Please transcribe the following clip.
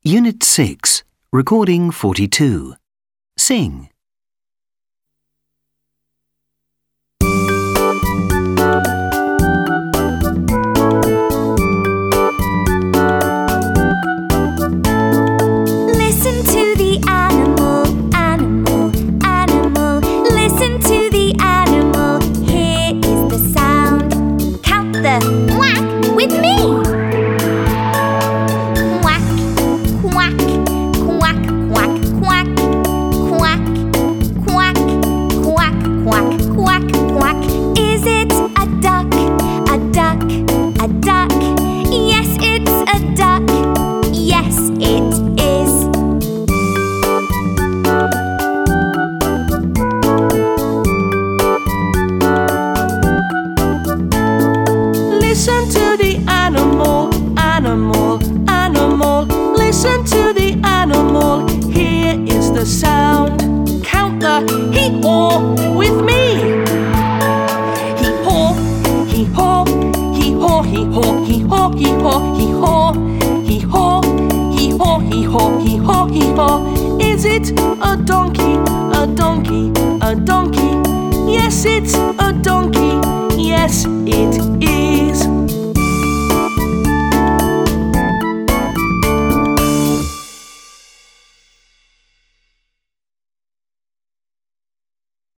Unit 6, Recording 42. Sing. Listen to the animal, animal, animal. Listen to the animal. Here is the sound. Count the quack with me. Quack, quack, quack, quack, quack, quack, quack, quack, quack, quack, quack. Is it a duck? A duck, a duck. Yes, it's a duck. Yes, it is. Listen to the animal, animal, animal. Listen to the animal. Here is the sound. Count the hee-haw with me. Hee-haw, hee-haw, hee-haw, hee-haw, hee-haw, hee-haw, hee-haw, hee-haw, hee-haw, hee-haw, hee-haw. Is it a donkey, a donkey, a donkey? Yes, it's a donkey. Yes, it is.